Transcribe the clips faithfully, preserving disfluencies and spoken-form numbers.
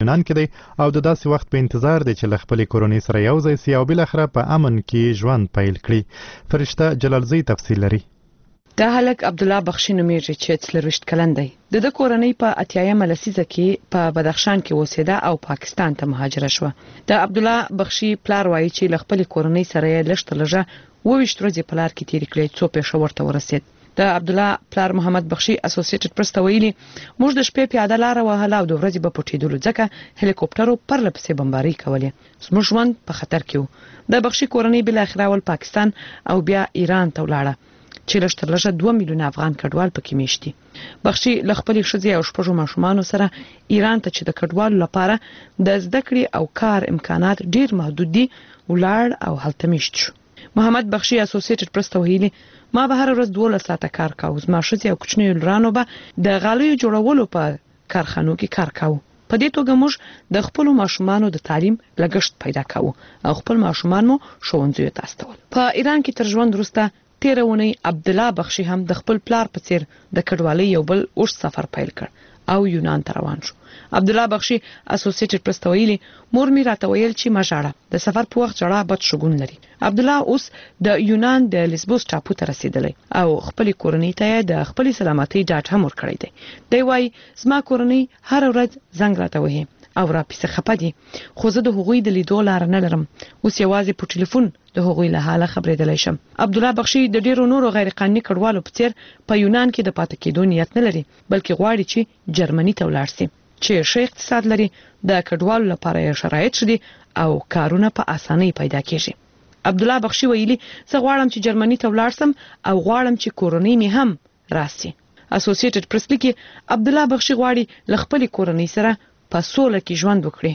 یونان کې دی او د داسې وخت په انتظار دی چې له خپلې کورنۍ سره یو ځای سي او بالاخره په امن کې ژوند پیل کړي. فرشته جلالزی تفصیل لري. دا هلک عبدالله بخشي نومیږي چې څلرویشت کلن دی. د د کورنۍ په اتیایمه لسیزه کې په بدخشان کې اوسېده او پاکستان ته مهاجره شوه. د عبدالله بخشي پلار وایي چې له خپلې کورنۍ سره یې لږ تر لږه اووه ویشت ورځې په لار کې تېرې کړې څو پېښور ته ورسېد. د عبدالله پلار محمد بخشي اسوسییټډ پریس ته ویلي موږ د شپې پیاده لاره وهله او د ورځې به پټېدلو ځکه هلیکوپټرو پرله پسې بمبارۍ کولې. زموږ ژوند په خطر کې و. د بخشي کورنۍ بالاخره اول پاکستان او بیا ایران ته ولاړه چې لږ تر لږه دوه میلیونه افغان کډوال پکې میشت دي. بخشي له خپلې ښځې او شپږو ماشومانو سره ایران ته چې د کډوالو لپاره د زده کړې او کار امکانات ډیر محدود دي ولاړ او هلته میشت شو. محمد بخشي اسوسییټډ پریس ته ویلي ما به هر ورځ دولس ساعته کار کاوه. زما ښځې او کوچنیو لورانو به د غالیو جوړولو په کارخانو کې کار کاوه. په دې توګه موږ د خپلو ماشومانو د تعلیم لګښت پیدا کاوه او خپل ماشومان مو ښوونځیو ته استول. په ایران کې تر ژوند وروسته تیره اونۍ عبدالله بخشي هم د خپل پلار په څیر د کډوالۍ یو بل اوږد سفر پیل کړ او یونان ته روان شو. عبدالله بخشي اسوسییټډ پریس ته ویلي مور مې راته ویل چې ما ژاړه. د سفر په وخت ژړا بد شګون لري. عبدالله اوس د یونان د لیسبوس ټاپو ته رسیدلی او خپلې کورنۍ ته یې د خپلې سلامتۍ ډاډ هم ورکړی دی. دی وایي زما کورنۍ هره ورځ زنګ راته وهي او را پسې خپه دي خو زه د هغوی د لیدو لاره نه لرم. اوس یوازې په ټلیفون د هغوی له حاله خبرېدلی شم. عبدالله بخشي د ډیرو نورو غیر قانوني کډوالو په څیر په یونان کې د پاتې کېدو نیت نه لري بلکې غواړي چې جرمني ته ولاړ شي چې ښه اقتصاد لري. د کډوالو لپاره یې شرایط شدي او کارونه په اسانۍ پیدا کېږي. عبدالله بخشي ویلي زه غواړم چې جرمني ته ولاړ شم او غواړم چې کورنۍ مې هم راسي. اسوسییټډ پریس لیکي عبدالله بخشي غواړي له خپلې کورنۍ سره په سوله کې ژوند وکړي.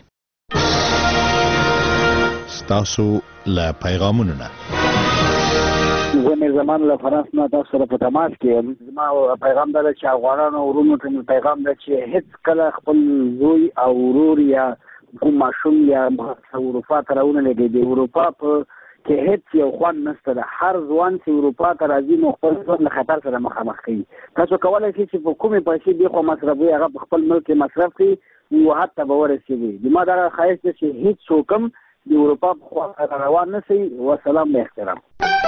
ستاسو له پیغامونو نه زه مې زمان له فرانس نه تاسو سره په تماس کې یم. زما پیغام دا چې افغانانو ورونو ته مې پیغام دا چې هیڅ کله خپل زوی او ورور یا کوم ماشوم یا اروپا ته راونه لګي. د اروپا په کې هیڅ یو خوند نشته. د هر ځوان چې اروپا ته راځي نو خپل ژوند له خطر سره مخامخ کوي. تاسو کولی شئ چې په کومې پیسې دې خوا مصرفوي هغه په خپل ملک کې مصرف کړي او حتی به ورسېږي. زما دغه خواهش دی چې هیڅ څوک هم د اروپا په خوا روان نه شي. وسلام به احترام.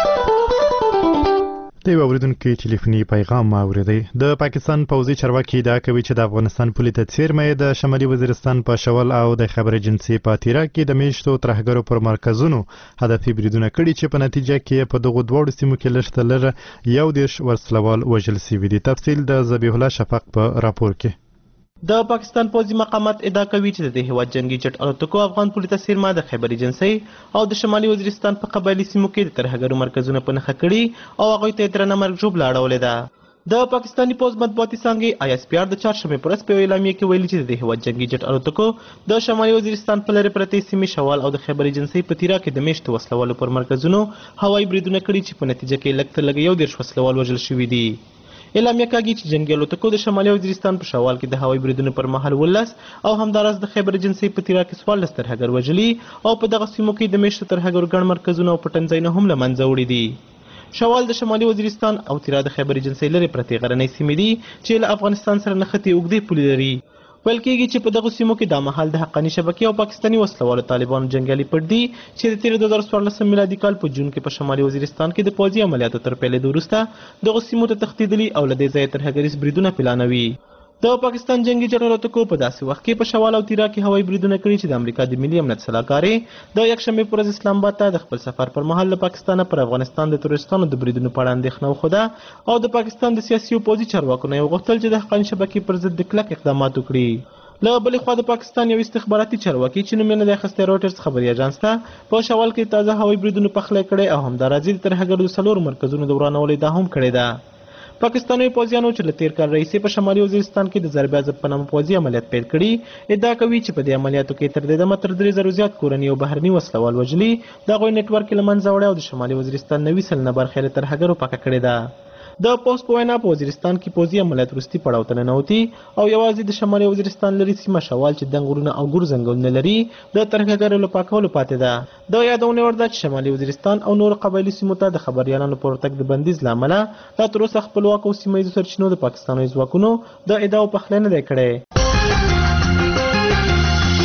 د یو اوریدونکي ټلیفوني پیغام واورېدی. د پاکستان پوځي چارواکي ادعا کوي چې د افغانستان پولې ته څیرمه د شمالي وزیرستان په شول او د خیبر ایجنسي په تیرا کې د میشتو ترهګرو پر مرکزونو هدفي بریدونه کړي چې په نتیجه کې په دغو دواړو سیمو کې لږ تر لږه یو دېرش ورسلوال وژل شوي دي. تفصیل د ذبیح الله شفق په راپور کې. د پاکستان پوځي مقامات ادعا کوي چې د هیواد جنگي جټ الوتکو افغان پولې ته څیرمه د خیبر ایجنسي او د شمالي وزیرستان په قبایلي سیمو کې د ترهګرو مرکزونه په نښه کړي او هغوی ته یې درنه مرګ ژوبله اړولې ده. د پاکستاني پوځ مطبوعاتي څانګې آی اس پی آر د چهارشنبې په ورځ په یوه اعلامیه کې ویلي چې د هیواد جنگي جټ الوتکو د شمالي وزیرستان په لرې پرتې سیمې شوال او د خیبر ایجنسي په تیرا کې د میشتو وسلوالو پر مرکزونو هوایي بریدونه کړي چې په نتیجه کې لږ تر لږه یو دېرش وسلوال وژل شوي دي. اعلامیه کاږي چې جنگي الوتکو د شمالي وزیرستان په شوال کې د هوایي بریدونو پر مهال ولس او همداراز د خیبر ایجنسي په تیرا کې څوارلس ترهګر وژلي او په دغه سیمو کې د میشتو ترهګرو ګڼ مرکزونه او پټنځایونه هم له منځه وړي دي. شوال د شمالي وزیرستان او تیرا د خیبر ایجنسي لرې پرتې غرنۍ سیمې دي چې له افغانستان سره نښتې اوږدې پولې لري. ویل کېږي چې په دغو سیمو کې دا مهال د حقاني شبکې او پاکستاني وسلوالو طالبانو جنګیالي پټ دي چې د تیر دوه زره څوارلسم میلادي کال په جون کې په شمالي وزیرستان کې د پوځي عملیاتو تر پیلېدو وروسته دغو سیمو ته تښتېدلي او له دې ځایه ترهګریز بریدونه پلانوي. د پاکستان جنگي جټ الوتکو په داسې وخت کې په شوال او تیرا کې هوایي بریدونه کړي چې د امریکا د ملي امنیت سلاکارې د یکشنبې په ورځ اسلام آباد ته د خپل سفر پر مهال له پاکستانه پر افغانستان د تروریستانو د بریدونو په اړه اندېښنه وښوده او د پاکستان د سیاسي او پوځي چارواکو نه یې وغوښتل چې د حقاني شبکې پر ضد د کلک اقدامات وکړي. له بلې خوا د پاکستان یو استخباراتي چارواکي چې نوم یې نه دی اخیستی رویټرز خبري اژانس ته په شوال کې تازه هوایي بریدونو پخلی کړی او همداراز د ترهګرو د څلورو مرکزونو د ورانولو ادعا هم کړې ده. پاکستاني پوځیانو چې له تیر کال راهیسې په شمالي وزیرستان کې د ضرب عضب په نامه پوځي عملیات پیل کړي ادعا کوي چې په دې عملیاتو کې تر دې دمه تر درې زرو زیات کورني او بهرني وسلوال وژلي د هغوی نیټورک یې له منځه وړی او د شمالي وزیرستان نوي سلنه برخه یې له ترهګرو پاکه کړې ده. د پوځ په وینا په وزیرستان کې پوځي عملیات وروستي پړاو ته ننوتي او یوازې د شمالي وزیرستان لرې سیمه شوال چې دنګ غرونه او ګور ځنګلونه لري د ترهګرو له پاکولو پاتې ده. د یادونه وړ ده چې شمالي وزیرستان او نور قبایلي سیمو ته د خبریالانو پر ورتګ د بندیز له امله لا تر اوسه خپلواکو سیمه ییزو سرچینو د پاکستاني ځواکونو د ادعاو پخلی نه دی کړی.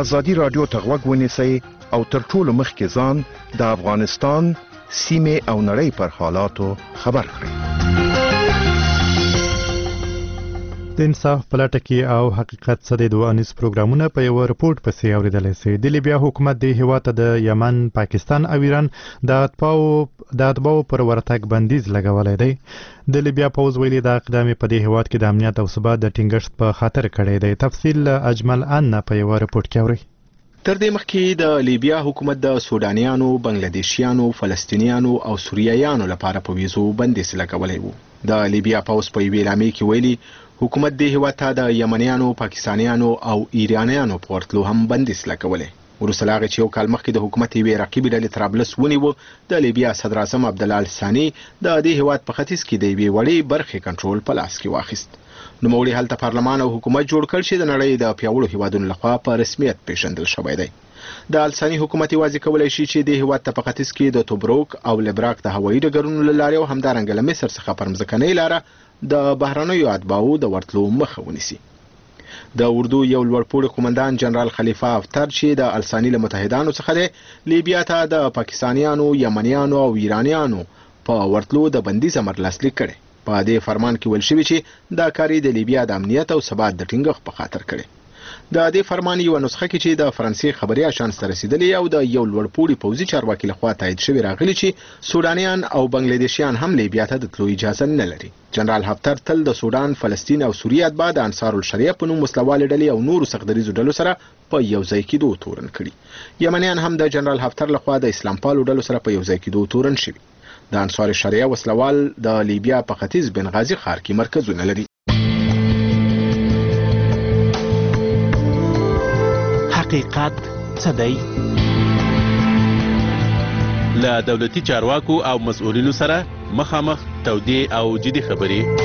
ازادي رادیو ته غوږ ونیسئ او تر ټولو مخکې ځان د افغانستان سیمې او نړۍ پر حالاتو خبر کړئ. د انصاف پلاټه کې او حقیقت څه د دوانیز پروګرامونه په یو رپورت پسې اوریدل شي. د لیبیا حکومت د هیواد د یمن، پاکستان او ایران د اتباو د اتباو پر ورتګ بندیز لګولای دی. د لیبیا پوز ویلي د اقدام په دې هیواد کې د امنیت او ثبات د ټینګښت په خاطر کړی دی. تفصیل اجمل ان په یو رپورت کې اوري. تر دې مخکې د لیبیا حکومت د سودانیانو، بنگلاديشیانو، فلسطینیانو او سوریایانو لپاره په ویزو بندیز لګولای وو. د لیبیا پوز په ویلامې کې ویلي حکومت د هیواد ته د یمنیانو، پاکستانیانو او ایرانیانو په ورتلو هم بندیز لګولای. وروسته له هغه چې یو کال مخکې د حکومت یوې رقیبې ډلې طرابلس ونیو، د لیبیا صدر اعظم عبدالله الثاني د دې هیواد په ختیځ کې د یوې وړې برخې کنټرول په لاس کې واخیست. نوموړي هلته پارلمان او حکومت جوړ کړ چې د نړۍ د پیاوړو هیوادونو لخوا په رسمیت پیژندل شوی دی. د الثاني حکومت یوازې کولی شي چې د هیواد ته په ختیځ کې د توبروک او لبراک د هوایي ډګرونو له لارې او همدارنګه له مصر څخه پر مځکنۍ لاره د بهرنیو اتباعو د ورتلو مخه ونیسي. د اردو یو لوړپوړي قومندان جنرال خلیفه افتر چې د الثاني له متحدانو څخه دی، لیبیا ته د پاکستانیانو، یمنیانو او ایرانیانو په ورتلو د بندیز امر لاسلیک کړي. په دې فرمان کې ویل شوی چې دا کاری د لیبیا د امنیت او ثبات د ټینګښت په خاطر کړي. د دې فرمان یو نسخه کې چې د فرانسې خبري اژانس ته رسیدلی او د یو لوړپوړي پوځي چارواکي لخوا تایید شوی راغلی چې سودانیان او بنگلاديشیان هم لیبیا ته د تلو اجازه نه لري. جنرال هفتر تل د سودان، فلسطین او سوریه اتباع د انصار الشریعه په نوم وسلوالې ډلې او نورو سختدریزو ډلو سره په یو ځای کېدو تورن کړي. یمنیان هم د جنرال هفتر لخوا د اسلام پالو ډلو سره په یو ځای کېدو تورن شوي. د انصار الشریعه وسلوال د لیبیا په ختیځ بنغازي ښار کې مرکزونه لري. حقیقت څه دی؟ له دولتي چارواکو او مسؤلینو سره مخامخ تودې او جدي خبرې.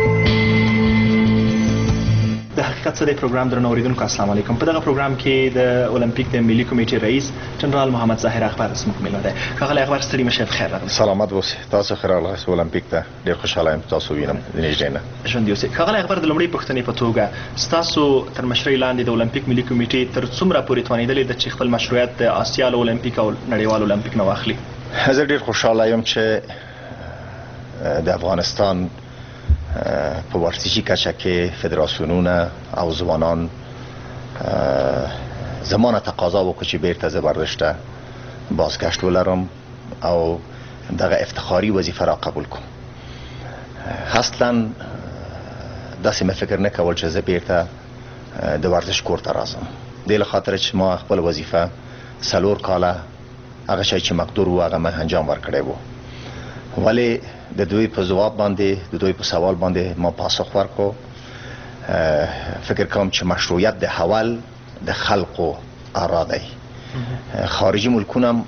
د حقیقت څه دی پروګرام درنو اوریدونکو السلام علیکم. په دغه پروګرام کې د اولمپیک د ملي کمیټې رئیس جنرال محمد ظاهر اخبار زموږ ملو دی. ښاغلی اخبار ستړي مشه، بخیر راغلی. سلامت اوسئ. تاسو ښه راغلاست اولمپیک ته. ډېر خوشحاله یم تاسو وینم د نږدې نه. ژوندي اوسئ. ښاغلی اخبار د لومړۍ پوښتنې په توګه ستاسو تر مشرۍ لاندې د اولمپیک ملي کمیټې تر څومره پورې توانېدلې ده چې خپل مشروعیت د آسیا اولمپیک او نړیوال اولمپیک نه واخلي؟ زه ډېر خوشحاله یم چې د افغانستان په ورزشي کچه کې فدراسیونونه او ځوانان زمانه تقاضا وکړي چې بیرته زه ورزش ته بازگشت ولرم او دغه افتخاری وظیفه را قبول کوم. اصلا داسې مې فکر نه کول چې زه بیرته د ورزش کور ته راځم. دې له خاطره چې ما خپل وظیفه څلور کاله هغه شی چې مقدور و هغه مې انجام ورکړی و، ولی د دوی په ځواب باندې د دوی په سوال باندې ما پاسخ ورکو. فکر کوم چې مشروعیت د حوال د خلقو آرا دی. خارجي ملکونه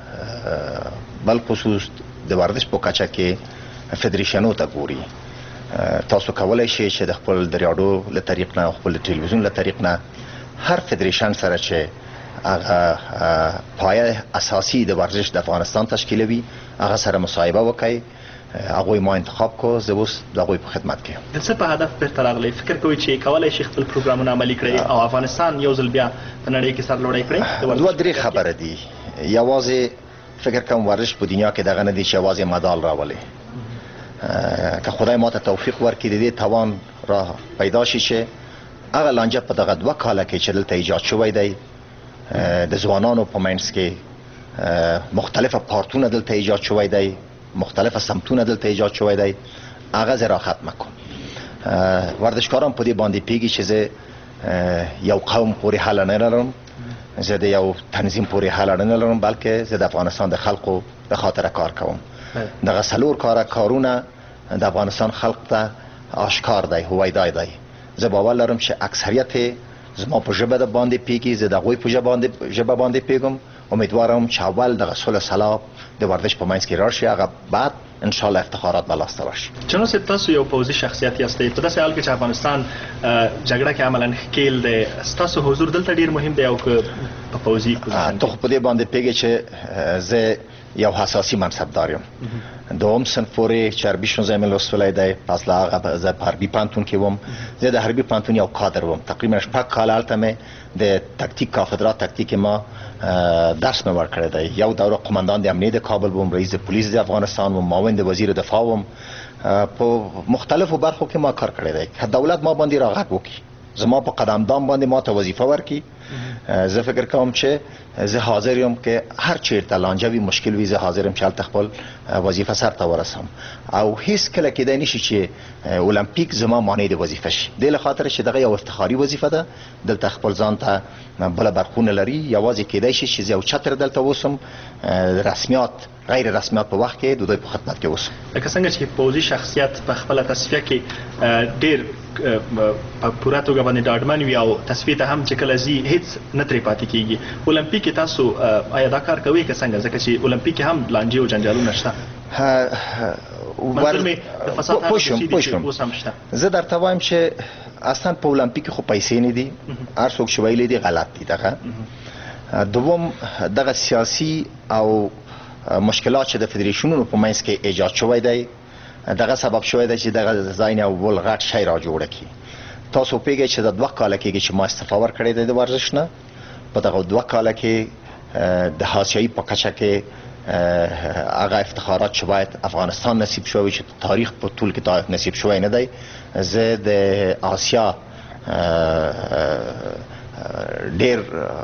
بل خصوص د ورزش په کچه کې فدریشنو ته ګوري. تاسو کولای شئ چې د خپل د راډیو له طریق نه، خپل ټلویزیون له طریق نه هر فدریشن سره چې هغه پایه اساسي د ورزش د افغانستان تشکیلوي هغه سره مصاحبه وکړي. هغه ما انتخاب کو، زه اوس د هغوی په خدمت کې یم. د څه په هدف بیرته راغلی؟ فکر کوئ چې کولای شي خپل پروګرامونه عملي کړي او افغانستان یو ځل بیا په نړۍ کې سرلوړی کړي؟ دوه درې خبره دي. یوازې فکر کوم ورزش په دنیا کې دغه نه دی چې یوازې مدال راولي. که خدای ماته توفیق ورکړي د دې توان را پیدا شي چې هغه لانجه په دغه دوه کاله کې چې دلته ایجاد شوی دی د ځوانانو په منځ کې مختلفه پارتونه دلته ایجاد شوی دی، مختلفه سمتونه دلته ایجاد شوی دی، هغه زه را ختمه کوم. ورزشکاران په دې باندې پیږي چې زه یو قوم پورې حل نه لرم، زه د یو تنظیم پورې حل نه لرم، بلکې زه د افغانستان د خلقو به خاطر کار کوم. دغه څلور کاره کارونه د افغانستان خلق ته آشکار دی، هویدا دی. زه باور لرم چې اکثریت زما په ژبه د باندې پیږي، زه د هغوی په ژبه باندې پیږم. امیدوارم چې اول دغه صلح سلام د ورزش په منځ کې راشي، هغه بعد ان شاء الله افتخارات به لاسته راشي. جناب صاحب، تاسو یو پوځي شخصیت یاستئ. په داسې حال کې چې افغانستان جګړه کې عملاً ښکیل دی، ستاسو حضور دلته ډیر مهم دی او که په پوځي ته خو په دې باندې پیږي چې زه یو حساسي منصبدار یم دوم صنف پورې چې عربي شنوزه مې لوستلی دی پس له هغه زه په حربي پوهنتون کې وم زه د حربي پوهنتون یو کادر وم تقریبا شپږ کاله هلته مې د تکتیک کافدرا تکتیک ما درس مې ورکړی دی یو دوره قماندان د امنیه د کابل وم رئیس د پولیس د افغانستان وم معاون د وزیر دفاع وم په مختلفو برخو کې ما کار کړی دی که دولت ما باندې راغږ وکړي زما په قدمدان باندې ما ته وظیفه ورکړي زه فکر کوم چې زه حاضر یم که هر چیرته لانجه وي مشکل وي زه حاضر یم چې هلته خپل وظیفه سرته ورسم او هیڅ کله کیدای نشي چې المپیک زما مانع د وظیفه شي دې له خاطره چې دغه یو افتخاري وظیفه ده دلته خپل ځان ته بله برخونه لري یوازې کیدای شي چې زه یو چتر دلته اوسم رسمیات غیر رسمیات په وخت کې د دوی په خدمت کې اوسم لکه څنګه چې پوځي شخصیت په خپله تصفیه کې ډېر په پوره توګه باندې ډاډمن وي او تصفیې ته هم چې کله ځي هېڅ نه ترې پاتې کېږي المپیک کې تاسو آیا دا کار کوئ که څنګه ځکه چې المپیک کې هم لانجې او جنجالونه شته منظور مې د فساد هغه دوسي دي چې اوس هم شته زه درته وایم چې اصلا په المپیک خو پیسې نه دي هر څوک چې ویلی دي غلط دي دغه دوم دغه سیاسي او مشکلات چې د فدریشنونو په منځ کې ایجاد شوی دی دغه سبب شوی دی چې دغه ځای نه ول غټ شی را جوړ کړي تاسو پیږئ چې د دوه کاله کېږي چې ما استعفا ورکړې ده د ورزش نه په دغه دوه کاله کې د حاشیه‌ای په کچه کې هغه افتخارات چې باید افغانستان نصیب شوی چې تاریخ په طول کې تاریخ نصیب شوی نه دی زه د آسیا ډېر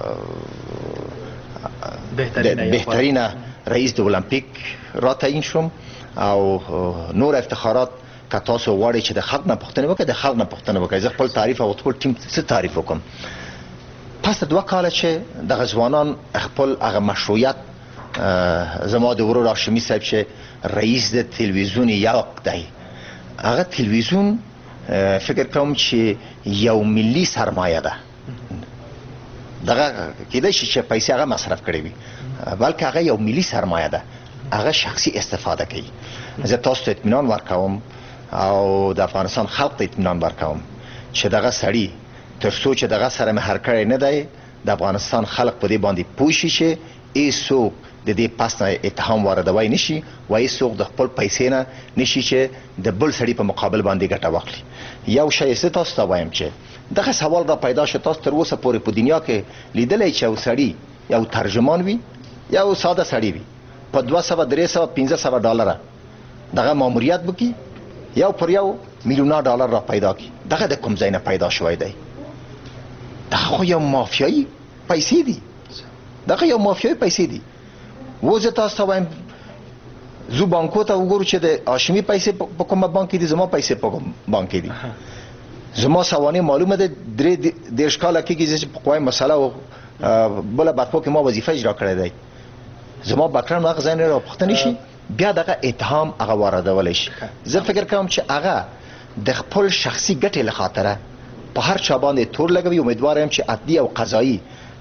بهترینه رئیس د المپیک را تعیین شوم او نور افتخارات که تاسو غواړئ چې د خلق نه پوښتنه وکړئ د خلق نه پوښتنه وکړئ زه خپل تعریف او خپل ټیم څه تعریف وکړم پس دوه کاله چې دغه ځوانان خپل هغه مشروعیت زما د ورور هاشمي صاحب چې رئیس د تلویزیون یوق دی هغه تلویزیون فکر کوم چې یو ملي سرمایه ده دغه کېدای شي چې پیسې هغه مصرف کړي وي بلکې هغه یو ملي سرمایه ده هغه شخصي استفاده کوي زه تاسو ته اطمینان ورکوم او د افغانستان خلق ته اطمینان ورکوم چې دغه سړی تر څو چې دغه سره مهر کړی نه دی د افغانستان خلق په دې باندې پوه شي چې هېڅوک د دې پس نه اتهام واردوی نشي و هېڅوک د خپل پیسې نه نشي چې د بل سړي په مقابل باندې ګټه واخلي یو شی زه تاسو ته وایم چې دغه سوال را پیدا شو تاسو تر اوسه پورې په دنیا کې لیدلی چې یو سړي یو ترجمان وي یو ساده سړی وي په دوه سوه درې سوه پنځه سوه ډالره دغه ماموریت وکړي یو پر یو میلیونه ډالر را پیدا کړي دغه د کوم ځای نه پیدا شوی دی دغه خو یو مافیایي پیسې دي دغه یو مافیایي پیسې دي و زه تاسو ته وایم زو بانکو ته وګورو چې د هاشمي پیسې په کومه بانک کې دي زما پیسې په کوم بانک کې دي زما سوانح معلومه ده درې دېرش کاله کېږي چې په قوای مسله او بله برخو کې ما وظیفه اجرا کړی دی زما بکران هغه ځای نه راپوښتنې شي بیا دغه اتهام هغه واردولی شي زه فکر کوم چې هغه د خپل شخصي ګټې له خاطره په هر چا باندې تور لګوي امیدوار یم چې عدلي او قضایي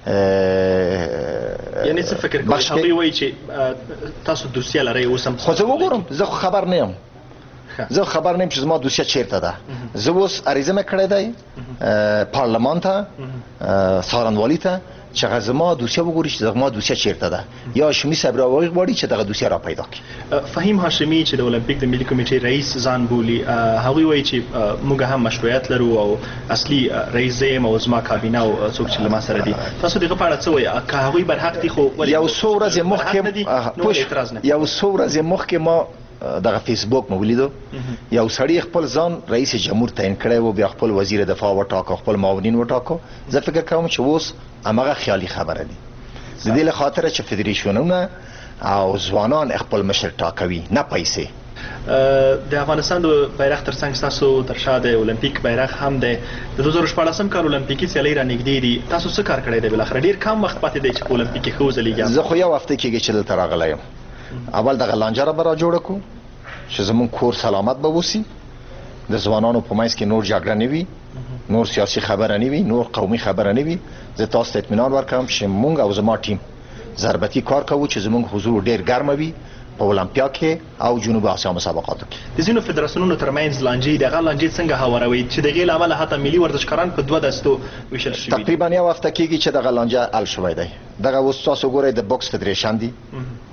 یعنی څه فکر کوئ هغوی وایي چې تاسو دوسیه لرئ اوس هم خو زه وګورم زه خو خبر نه یم زه خبر نه یم چې زما دوسیه چیرته ده زه اوس عریضه مې کړی دی پارلمان ته څارنوالي ته چې هغه زما دوسیه وګوري چې زما دوسیه چیرته ده یا هاشمي صاحب راوغواړي چې دغه دوسیه را پیدا کړي فهیم هاشمي چې د المپیک د ملي کمیټې رئیس ځان بولي هغوی وایي چې موږ هم مشروعیت لرو او اصلي رئیس زه یم او زما کابینه او څوک چې له ما سره دي تاسو دغه په اړه څه وایي که هغوی برحق دي خو یو څو ورځې مخکې یو څو ورځې مخکې ما دغه فیسبوک مې ولیدو یو سړی خپل ځان رئیس جمهور تعیین کړی و بیا خپل وزیر دفاع وټاکو خپل معاونین وټاکو زه فکر کوم چې اوس هماغه خیالي خبره دي د دې له خاطره چې فدریشنونه او ځوانان خپل مشر ټاکوي نه پیسې د افغانستان د بیرغ ترڅنګ ستاسو تر شا د المپیک بیرغ هم دی د دوه زره شپاړسم کال المپیکي سیالۍ را نږدې دي تاسو څه کار کړی دی بالاخره ډېر کم وخت پاتې دی چې په المپیک کې ښه وځلیږي زه خو یو هفته کېږي چې دلته راغلی یم اول دغه لانجه را به را جوړه کړو چې زمونږ کور سلامت به وسي د ځوانانو په منځ کې نور جګړه نه وي نور سیاسي خبره نه وي نور قومي خبره نه وي زه تاسو ته اطمینان ورکوم چې مونږ او زما ټیم ضربتي کار کوو چې زمونږ حضور ډېر ګرمه وي په اولمپیا کې او جنوب اسیا مسابقاتو کې د ځینو فدراسیونونو ترمنځ لانجې دغه لانجې څنګه هواروي چې دغې له امله حتی ملي ورزشکاران په دوه دستو ویشل شوي تقریبا یو هفته کېږي چې دغه لانجه حل شوی دی دغه اوس تاسو ګورئ د بوکس فدریشن دی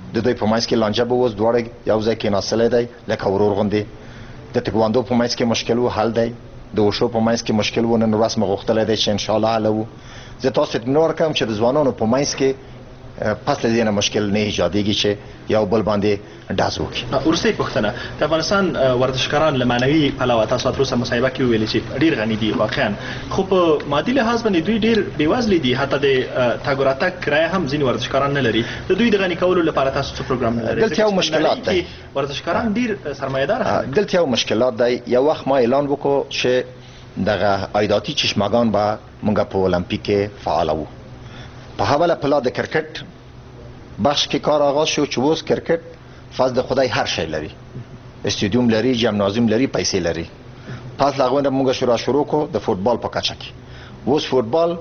د دوی په منځ کې لانجه به اوس دواړه یو ځای کېناستلی دی لکه ورور غوندې د تکواندو په منځ کې مشکل و حل دی د وشو په منځ کې مشکل و نن ورځ مې غوښتلی دی چې انشاءالله حل وو زه تاسو ته اطمینان ورکوم چې د ځوانانو په منځ کې پس له دې نه مشکل نه ایجادېږي چې یو بل باندې ډاز وکړي. وروستۍ پوښتنه د افغانستان ورزشکاران له معنوي پلوه تاسو تر اوسه مصاحبه کې وویلې چې ډېر غني دي واقعا خو په مادي لحاظ باندې دوی ډېر بېوزلي دي حتی د تګ او راتګ کرایه هم ځینې ورزشکاران نه لري د دوی د غني کولو لپاره تاسو څه پروګرام نه لرئ؟ دلته یو مشکلات دی ورزشکاران ډېر سرمایه‌دار خلک دلته یو مشکلات دی یو وخت ما اعلان وکړو چې دغه عایداتي چشمګان به موږ په المپیک کې فعال وو په حواله پلا د کرکټ بخش کې کار آغاز شو چې اوس کرکټ فضل خدای هر شی لري استادیوم لري جمنازیوم لري پیسې لري پس لاغون موږ شروع شروع کو د فوتبال په کچه کې اوس فوتبال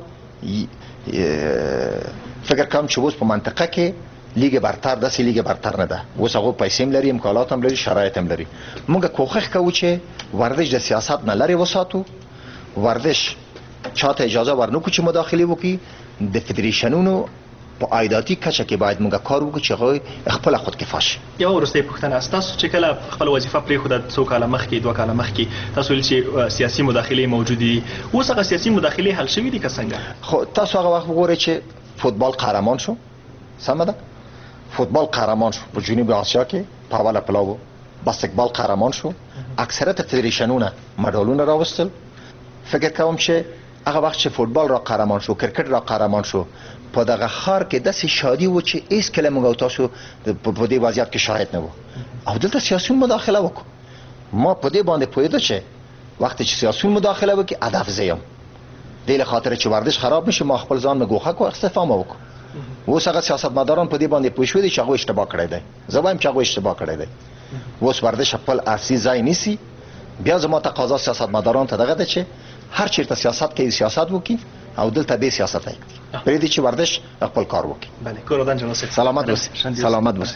فکر کوم چې اوس په منطقه کې لیګ برتر داسې لیګ برتر نه ده اوس هغه پیسې هم لري امکانات هم لري شرایط هم لري موږ کوښښ کوو چې ورزش د سیاست نه لري وساتو ورزش چاته اجازه ورنکو چې مداخله وکړي د فدریشنونو په عایداتي کچه کې باید موږ کار وکړو چې هغه خپل خود کفا شي. یو وروستۍ پوښتنه تاسو چې کله خپل وظیفه پرېښوده څو کاله مخکې دوه کاله مخکې تاسو ویل چې سیاسي مداخلې موجودې دي اوس هغه سیاسي مداخلې حل شوي دي که څنګه؟ خو تاسو هغه وخت وګورئ چې فوتبال قهرمان شو سمه ده فوتبال قهرمان شو په جنوب آسیا کې په حواله پلاو باسکتبال قهرمان شو اکثریت فدریشنونه مډالونه راوستل فکر کوم چې هغه وخت چې فوتبال را قهرمان شو کرکټ را قهرمان شو په دغه خار کې داسې شادي و چې هیڅ کله موږ تاسو په دې وضعیت کې شاهد نه وو او دلته سیاسي مداخله وکړو ما په دې باندې پوهېده چې وخت چې سیاسي مداخله وکړي هدف زه یم دې له خاطر چې ورزش خراب نشي ما خپل ځان مې ګوښه کو استعفا مې وکړو اوس هغه سیاستمداران په دې باندې پوه شوي دي چې هغوی اشتباه کړی دی زه وایم چې هغوی اشتباه کړی دی اوس ورزش خپل اصلي ځای نیسي بیا زما تقاضا سیاستمداران ته دغه ده چې هر چیرته سیاست کوي سیاست وکړي او دلته به سیاست کوي پرې دي چې ورزش خپل کار وکړي. بله کورودان جان اوسئ سلامت اوسئ سلامت اوسئ.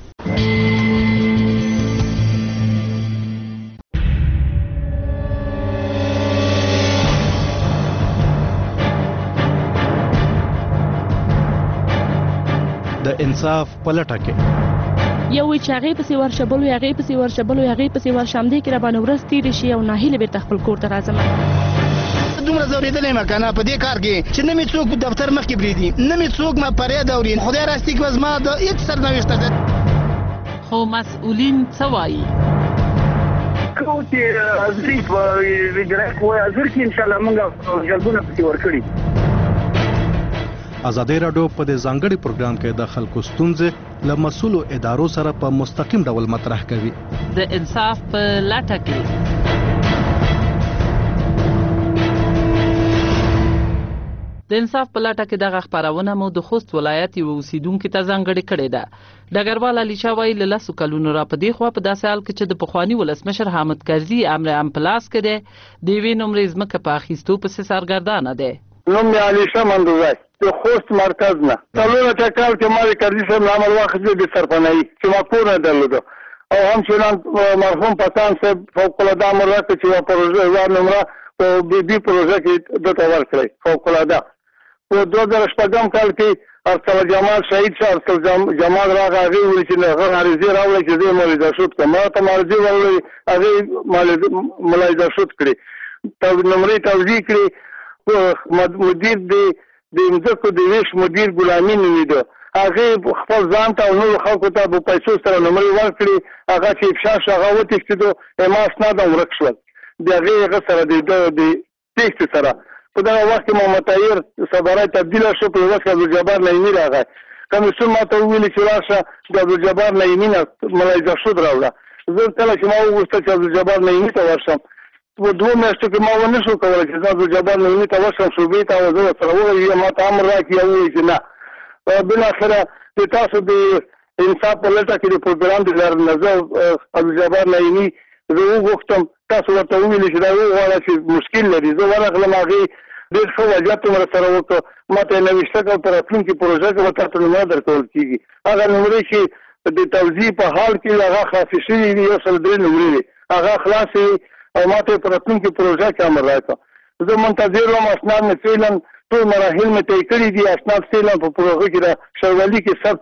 د انصاف پلټه کې یو چې هغه پسې ورشبلو هغه پسې ورشبلو هغه پسې ورشمدې کې را باندې ورځ تیرې شي او ناهیله بیرته خپل کور ته راځم دومره زورېدلی یم که نه په دې کار کې چې نه مې څوک په دفتر مخکې پرېږدي نه مې څوک ما فریاد اوري خدای راستي که زما د هېڅ سرنوشت ده خو مسؤلین څه وایي کوم چې حاضري په وجرایت وایي حاضر کې انشاءالله موږ جلبونه پسې ورکړي. ازادي راډیو په دې ځانګړي پروګرام کې د خلکو ستونزې له مسؤلو ادارو سره په مستقیم ډول مطرح کوي. د انصاف په لټه کې د انصاف په لټه کې دغه خپرونه مو د خوست ولایت یو اوسیدونکو ته ځانګړې کړې ده. ډګروال علي شاه وایي له لسو کلونو را په دې خوا په داسې حال کې چې د پخواني ولسمشر حامد کرزي امر امپلاس کې دی د یوې نمرې ځمکه په اخیستو پسې سرګردانه دی. نوم مې علي شاه مندوزی د خوست مرکز نه څلور کال چې ما د کرزي صاحب نامه واخیسته د سرپناهي چې ما کور نه درلوده او همچنان مرحوم پتان صاحب فوق العاده امر راکړ چې یوه پروژه یوه نمره په بي بي پروژه کې دته ورکړئ فوق العاده. په دوه زره شپږم کال کې ارسل جمال شهید شاه ارسل جمال راغی هغې وویل چې هغه عریضې راوړئ چې زه یې ملاحظه شد کړم ما ته عریضې راوړئ هغې ملاحظه شد کړې نمرې توضیح کړې مدیر د د ځمکو د ویش مدیر غلامي نومیده هغې خپل ځان ته او نورو خلکو ته په پیسو سره نمرې ورکړې هغه چې افشا شو هغه وتښتېدو ما اسناد هم ورک شول د هغې هغه سره د تېښتې سره په دغه وخت کې محمد طاهر صدرای تبدیله شو په ورځ کې عبدالجبار نعیمي راغی کمیسیون ما ته وویلې چې راشه د عبدالجبار نعیمي نه ملاحظه شد راوړه زه کله چې ما وغوښتل چې عبدالجبار نعیمي ته ورشم په دوه میاشتو کې ما ونه شو کولی چې زه عبدالجبار نعیمي ته ورشم شوبې ته او زه ورسره وغږېږم ما ته امر راکړي او ووایي چې نه بالاخره د تاسو د انصاف په لټه کې د پروګرام د لارنظر عبدالجبار نعیمي زه وغوښتم تاسو ورته وویلې چې دا وغواړه چې مشکل لري زه ورغلم هغې ډېر ښه وضعیت مې سره وکړه ما ته یې نوشته کړه په راتلونکي پروژه کې به تاسو نمره درکول کېږي هغه نمرې چې د توضیح په حال کې هغه خلاصې شوي دي یو سل درې نمرې دي هغه خلاصې او ما ته یې په راتلونکي پروژه کې امر راکړه زه منتظر وم اسناد مې فعلا ټول مراحل مې طی کړي دي اسناد فعلا په پروژه کې د شوالي کې ثبت دي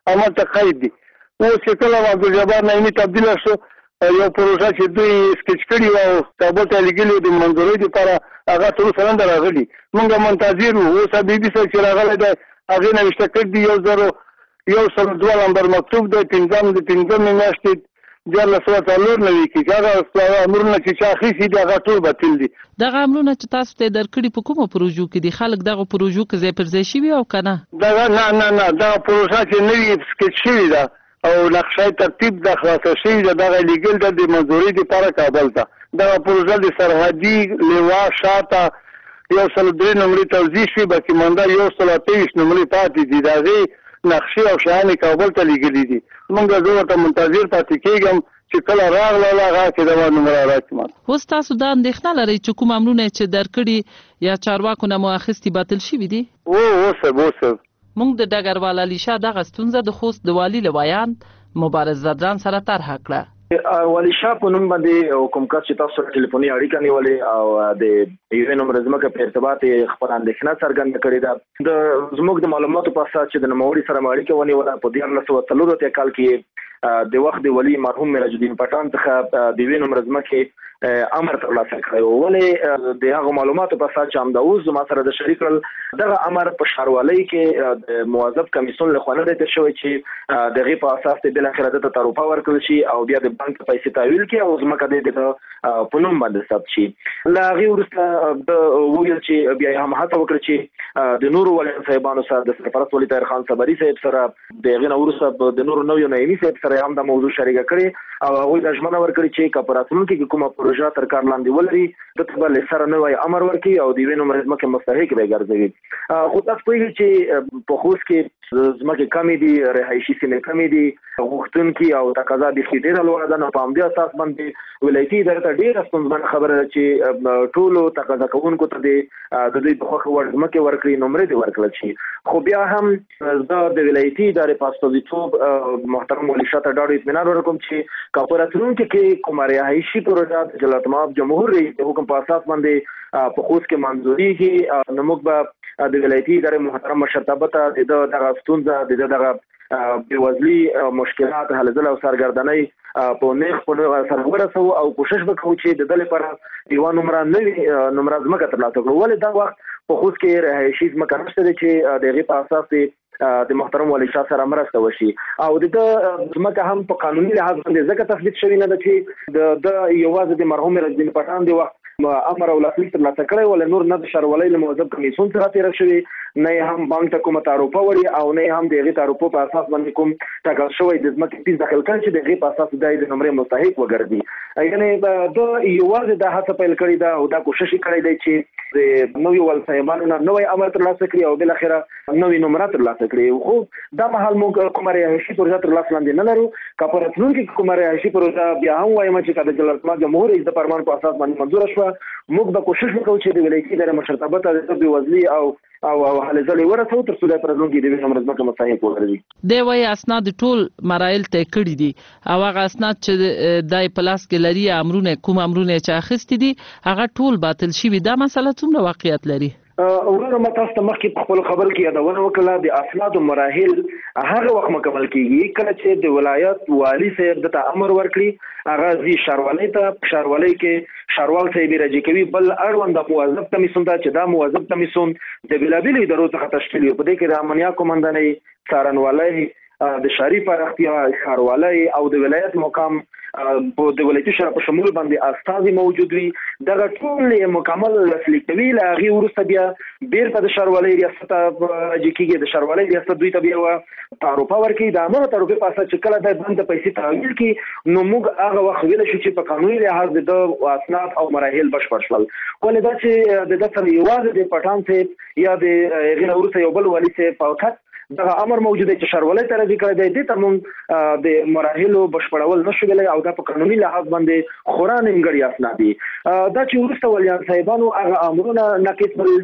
عمل ته قید دي. اوس چې کله عبدالجبار نعیمي تبدیله شو یو پروژه چې دوی سکیچ کړي او کابل ته لېږلي د منظورۍ دپاره هغه تر اوسه نه ده راغلي. موږ منتظر وو. اوس حبیبي صاحب چې راغلی دی هغې نه ویشته کړي دي یو زرو یو سل دوه نمبر مکتوب دی پنځم د پنځمې میاشتې دیارلس سوه څلور نوي کې چې هغه امرونه چې چا اخیستي دي هغه ټول باطل دي. دغه امرونه چې تاسو ته درکړي په کومو پروژو کې دي؟ خلک دغه پروژو کې ځای پر ځای شوي او که نه؟ دغه نه نه نه دغه پروژه چې نوي سکیچ شوي ده او نقشه ترتیب د خلاصه شوي ده دغه لیږل ده د منظورۍ دپاره کابل ته. دغه پروژه د سرحدي لیوا شاته یو سل درې نمرې توضیح شوي بلکې مونده یو سل اته ویشت نمرې پاتې دي. د هغې نقشې او شیانې کابل ته لیږلي دي. موږ زه ورته منتظر پاتې کېږم چې کله راغله هغه چې دغه نمره راشي. اوس تاسو دا اندېښنه لرئ چې کوم امرونه چې درکړي یا چارواکو نه مو اخیستي باطل شوي دي؟ او اوسه اوسه موږ د ډګروال علي شاه دغه ستونزه د خوست د والي له ویان مبارز زدران سره طرحه کړه. والي شاه په نوم باندې کوم کس چې تاسو سره ټلیفوني اړیکه نیولې او د یو نوم رزمکه په ارتباط خپل اندېښنه څرګنده کړې ده. د زموږ د معلوماتو په اساس چې د نوموړي سره اړیکه ونیوله په دیارلس سوه څلور اتیا کال کې د وخت د والي مرحوم میراج الدین پټان څخه د یو نوم رزمکه امر ترلاسه کړی و. ولې د هغه معلوماتو په اساس چې همدا اوس زما سره د شریک کړل دغه امر په ښاروالۍ کې د موظف کمیسیون له خوا نه دی تېر شوی چې د هغې په اساس د بالاخره ده ته تروپه ورکړل شي او بیا د بانک پیسې تحویل کړي او ځمکه دی د ده په نوم باندې ثبت شي. له هغې وروسته د وویل چې بیا یې هم هڅه وکړه چې د نورو والیانو صاحبانو سره د سرپرست والي طاهر خان صبري صاحب سره د هغې نه وروسته د نورو نویو نعیمي صاحب سره هم دا موضوع شریکه کړې او هغوی دا ژمنه ورکړې چې که په راتلونکي کې کومه پروژه تر کار لاندې ولري دته به له سره نوی امر ورکړي او د یوې نومرې ځمکې مستحق به یې ګرځوي. خو تاسو پوهېږئ چې په خوست کې ځمکې کمې دي، رهایشي سیمې کمې دي، غوښتونکي او تقاضا بیخي ډېره لوړه ده. نو په همدې اساس باندې ولایتي ادارې ته ډېره ستونزمنه خبره ده چې ټولو تقاضا کوونکو ته د دوی د خوښې وړ ځمکې ورکړي، نومرې دې ورکړل شي. خو بیا هم زه د ولایتي ادارې په استازیتوب محترم والي شاه ته ډاډ اطمینان ورکوم چې که په راتلونکي کې کومه رهایشي پروژه د جلالتمآب جمهور رئیس د حکم په اساس باندې په خوست کې منظورېږي نو موږ به د ولایتي ادارې محترم مشرتابه ته د ده دغه ستونزه د ده دغه بېوزلي مشکلات هلې ځلې او سرګردنۍ په نیغ په نیغ سره ورسوو او کوشش به کوو چې د ده لپاره یوه نومره نوې نومره ځمکه ترلاسه کړو. ولې دا وخت په خوست کې رهایشي ځمکه نشته دی چې د هغې په اساس د محترم والي شاه سره مرسته وشي او د ده ځمکه هم په قانوني لحاظ باندې ځکه تثبیت شوې نه ده چې د ده یوازې د مرحوم میراج الدین پټان د وخت امر او لاسلیک ترلاسه کړی ولې نور نه د ښاروالۍ له موظف کمیسیون څخه تېره شوې نه یې هم بانک ته کومه تعرفه وړي او نه یې هم د هغې تعرفو په اساس باندې کوم ټاکل شوی د ځمکې فیس داخل کړی چې د هغې په اساس دا د نومرې مستحق وګرځي. یعنې ده یوازې دا هڅه پیل کړې ده او دا کوشش یې کړی دی چې د نویو ول صاحبانو نه نوی امر ترلاسه کړي او بالاخره نوې نومره ترلاسه کړي. خو دا مهال موږ کومه رهایشي پروژه تر لاس لاندې نه لرو. که په راتلونکي کې کومه رهایشي پروژه بیا هم وایم چې که د جلالتمآب جمهور رئیس د فرمان په اساس باندې منظوره شوه موږ به کوشش وکړو چې د ولایتي ادارې مشرتابه ته د بېوزلي او او هلې ځلې ورسوو تر څو دا په راتلونکي کې د یوې نومرې ځمکه مستحق وګرځي. دی وایي اسناد ټول مراحل طی کړي دي او هغه اسناد چې دی په لاس کې لري امرونه کوم امرونه چې اخیستي دي هغه ټول باطل شوي. دا مسله څومره واقعیت لري؟ ورونه ما تاسو ته مخکې په خپلو خبرو کې یادونه وکړه د اسنادو مراحل هغه وخت مکمل کېږي کله چې د ولایت والي صاحب دته امر ورکړي هغه ځي ښاروالۍ ته. په ښاروالۍ کې ښاروال صاحب یې راجع کوي بل اړوند موظف کمیسیون ته چې دا موظف کمیسیون د بېلابېلو ادارو څخه تشکیل وي. په دې کې د امنیه قومندانۍ، څارنوالۍ، د ښاري پراختیا، ښاروالۍ او د ولایت مقام په د ولایتي شورا په شمول باندې استازي موجود وي. دغه ټول مکمل لاسلیک کوي. له هغې وروسته بیا بیرته د ښاروالۍ ریاست ته راجع کېږي. د ښاروالۍ ریاست دوی ته بیا یوه تعرفه ورکوي. د همغه تعرفې په اساس چې کله دی بانک ته پیسې تحویل کړي نو موږ هغه وخت ویلی شو چې په قانوني لحاظ د ده اسناد او مراحل بشپړ شول. ولې دا چې د ده سره یوازې د پټان صاحب یا د هغې نه وروسته یو بل والي صاحب فقط دغه امر موجود دی چې ښاروالۍ ته راجع کړی دی. دې ته موږ د مراحلو بشپړول نه شو ویلی او دا په قانوني لحاظ باندې خورا نیمګړي اسناد دي. دا چې وروسته ولیان صاحبانو هغه امرونه ناقص بلل دي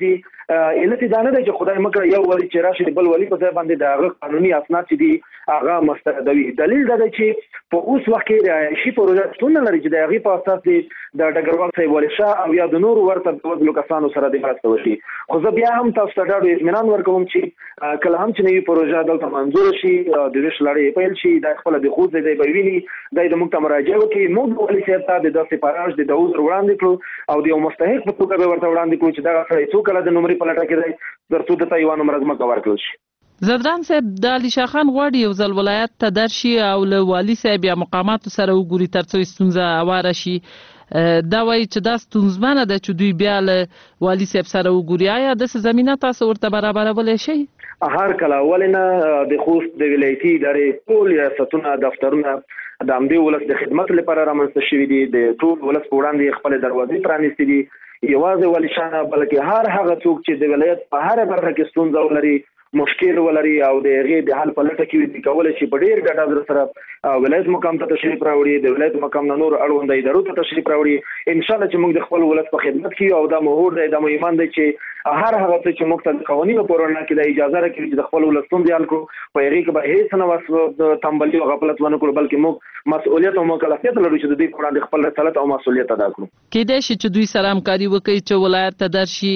علت دا نه دی چې خدای مکړه یو ولی چې راشي بل ولی په ځای باندې د هغه قانوني اسناد چې دي هغه مستندوي. دلیل دا دی چې په اوس وخت کې د شي پروژه شتون لري چې د هغې په اساس د ډګروال صاحب ولی شاه او یا د نورو ورته بوزلو کسانو سره د مرسته وشي. خو زه بیا هم تاسو ته ډاډ او اطمینان ورکوم چې کله هم چې نوي پروژه دلته منظور شي د ویش لړۍ پیل شي دا خپل د خود ځای به ویني دا د موږ ته مراجعه وکړي. موږ ولی صاحب ته د داسې پاراج د دوز وړاندې کړو او د یو مستحق په توګه به ورته وړاندې کړو چې دغه سړی څو کله د نومرې په لټه کې دی ترڅو دته یوه نومره ځمکه ورکړل شي. زدران صاحب د علي شاه خان غواړي یو ځل ولایت ته درشي او له والي صاحب یا مقاماتو سره وګوري ترڅو ستونزه هواره شي. دا وایي چې دا ستونزمنه ده چې دوی بیا له والي صاحب سره وګوري. آیا داسې زمینه تاسو ورته برابرولی شئ؟ هر کله ولې نه د خوست د ولایتي ادارې ټول ریاستونه دفترونه د همدې ولس د خدمت لپاره رامنځته شوي دي. د ټول ولس په وړاندې خپلې دروازې پرانیستې دي. یوازې والي شاه نه بلکې هر هغه څوک چې د ولایت په هره برخه کې ستونزه ولري مشکل ولري او د هغې د حل په لټه کې وي کولی شي په ډېر ګډ زړه سره ولایت مقام ته تشریف راوړي د ولایت مقام نه نور اړونده ادارو ته تشریف راوړي. انشاءالله چې موږ د خپل ولس په خدمت کې او دا مهور دی دا مو ایمان دی چې هر هغه څه چې موږ ته د قوانینو په رڼا کې د اجازه راکوي چې د خپل ولس ستونزې حل کړو په هغې کې به هېڅ نه د تنبلي او غفلت ونه کړو بلکې موږ مسؤلیت او مکلفیت لرو چې د دوی په وړاندې خپل رسالت او مسؤلیت ادا کړو. کیدای شي چې دوی سره همکاري وکړي چې ولایت ته درشي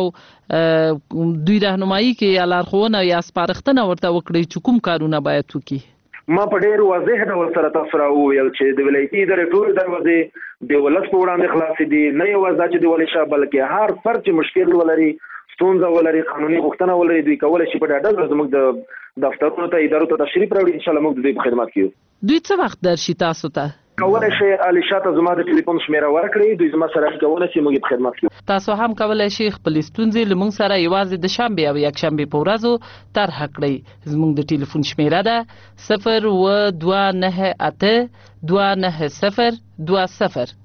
او دوی راهنمایي کوي یا لارښوونه یا سپارښتنه ورته وکړي چې کوم کارونه باید وکړي. ما په ډېر واضح ډول سره تاسو را وویل چې د ولایتي ادارې ټولې دروازې د ولس په وړاندې خلاصې دي. نه یوازې دا چې د والي شاه بلکې هر فرد چې مشکل ولري ستونزه ولري قانوني غوښتنه ولري دوی کولی شي په ډاډه زړه زموږ د دفترونو ته ادارو ته تشریف راوړي. انشاءالله موږ د دوی په خدمت کې یو. دوی څه وخت درشي تاسو ته؟ کولی شي علي شاه ته زما د ټلیفون شمیره ورکړي دوی زما سره کولی شي موږ په خدمت کې. تاسو هم کولی شئ خپلې ستونزې له موږ سره یوازې د شنبې او یکشنبې په ورځو طرحه کړئ. زموږ د ټلیفون شمیره ده صفر اووه دوه نهه اته دوه نهه صفر دوه صفر.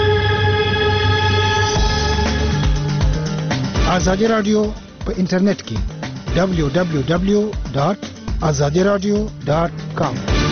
ازادي رادیو په انټرنیټ کې دبلیو دبلیو دبلیو ډاټ ازادي رادیو ډاټ کام